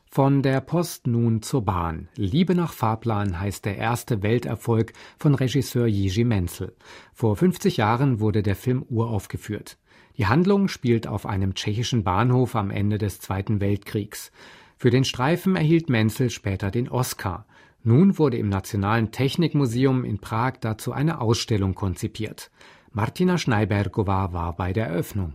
Von der Post nun zur Bahn. Liebe nach Fahrplan heißt der erste Welterfolg von Regisseur Jiří Menzel. Vor 50 Jahren wurde der Film uraufgeführt. Die Handlung spielt auf einem tschechischen Bahnhof am Ende des Zweiten Weltkriegs. Für den Streifen erhielt Menzel später den Oscar. Nun wurde im Nationalen Technikmuseum in Prag dazu eine Ausstellung konzipiert. Martina Schneibergová war bei der Eröffnung.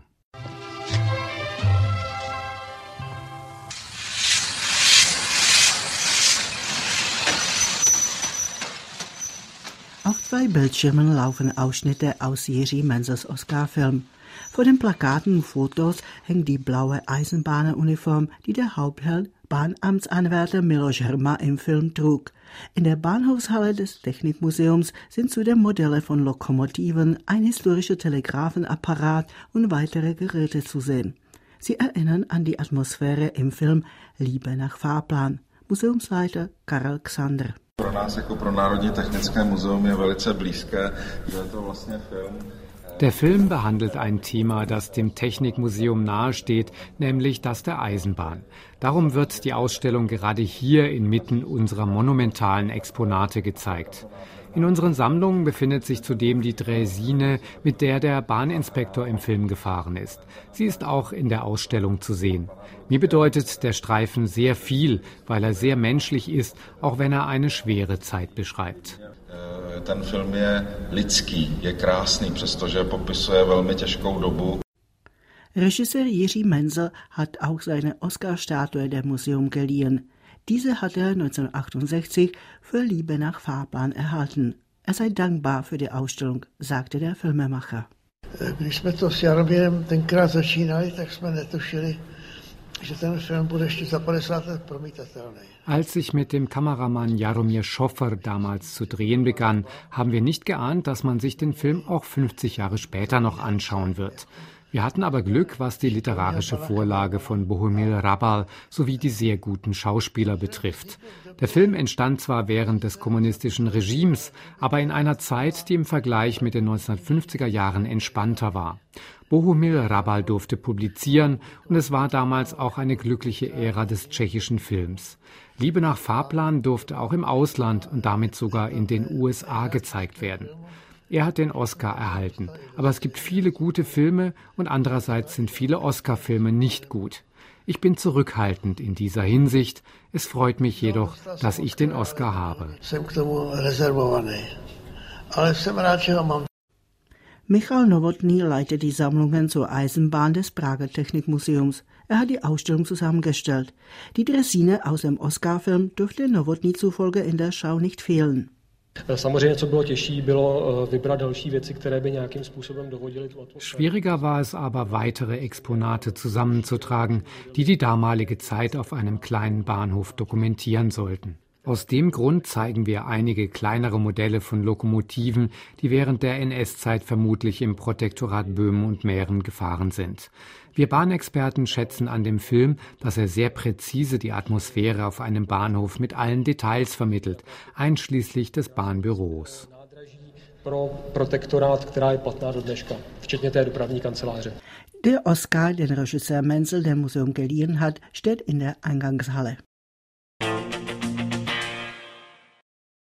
Auf 2 Bildschirmen laufen Ausschnitte aus Jiří Menzels Oscar-Film. Vor den Plakaten und Fotos hängt die blaue Eisenbahnuniform, die der Hauptheld, Bahnamtsanwärter Miloš Hrma, im Film trug. In der Bahnhofshalle des Technikmuseums sind zudem Modelle von Lokomotiven, ein historischer Telegrafenapparat und weitere Geräte zu sehen. Sie erinnern an die Atmosphäre im Film Liebe nach Fahrplan. Museumsleiter Karel Xander. Pro nás jako pro Národní technické muzeum je velice blízké, že je to vlastně film. Der Film behandelt ein Thema, das dem Technikmuseum nahesteht, nämlich das der Eisenbahn. Darum wird die Ausstellung gerade hier inmitten unserer monumentalen Exponate gezeigt. In unseren Sammlungen befindet sich zudem die Draisine, mit der der Bahninspektor im Film gefahren ist. Sie ist auch in der Ausstellung zu sehen. Mir bedeutet der Streifen sehr viel, weil er sehr menschlich ist, auch wenn er eine schwere Zeit beschreibt. Ten film je lidský, je krásný, přestože popisuje velmi těžkou dobu. Regisseur Jiří Menzel hat auch seine Oscar-Statue der Museum geliehen. Diese hat er 1968 für Liebe nach Fahrplan erhalten. Er sei dankbar für die Ausstellung, sagte der Filmemacher. Když jsme to s Jaromírem tenkrát začínali, tak jsme netušili, že ten film bude ještě za 50 let promítatelný. Als ich mit dem Kameramann Jaromír Schoffer damals zu drehen begann, haben wir nicht geahnt, dass man sich den Film auch 50 Jahre später noch anschauen wird. Wir hatten aber Glück, was die literarische Vorlage von Bohumil Hrabal sowie die sehr guten Schauspieler betrifft. Der Film entstand zwar während des kommunistischen Regimes, aber in einer Zeit, die im Vergleich mit den 1950er Jahren entspannter war. Bohumil Hrabal durfte publizieren und es war damals auch eine glückliche Ära des tschechischen Films. Liebe nach Fahrplan durfte auch im Ausland und damit sogar in den USA gezeigt werden. Er hat den Oscar erhalten, aber es gibt viele gute Filme und andererseits sind viele Oscar-Filme nicht gut. Ich bin zurückhaltend in dieser Hinsicht. Es freut mich jedoch, dass ich den Oscar habe. Michal Novotný leitet die Sammlungen zur Eisenbahn des Prager Technikmuseums. Er hat die Ausstellung zusammengestellt. Die Draisine aus dem Oscar-Film dürfte Novotný zufolge in der Schau nicht fehlen. Schwieriger war es aber, weitere Exponate zusammenzutragen, die die damalige Zeit auf einem kleinen Bahnhof dokumentieren sollten. Aus dem Grund zeigen wir einige kleinere Modelle von Lokomotiven, die während der NS-Zeit vermutlich im Protektorat Böhmen und Mähren gefahren sind. Wir Bahnexperten schätzen an dem Film, dass er sehr präzise die Atmosphäre auf einem Bahnhof mit allen Details vermittelt, einschließlich des Bahnbüros. Der Oscar, den Regisseur Menzel dem Museum geliehen hat, steht in der Eingangshalle.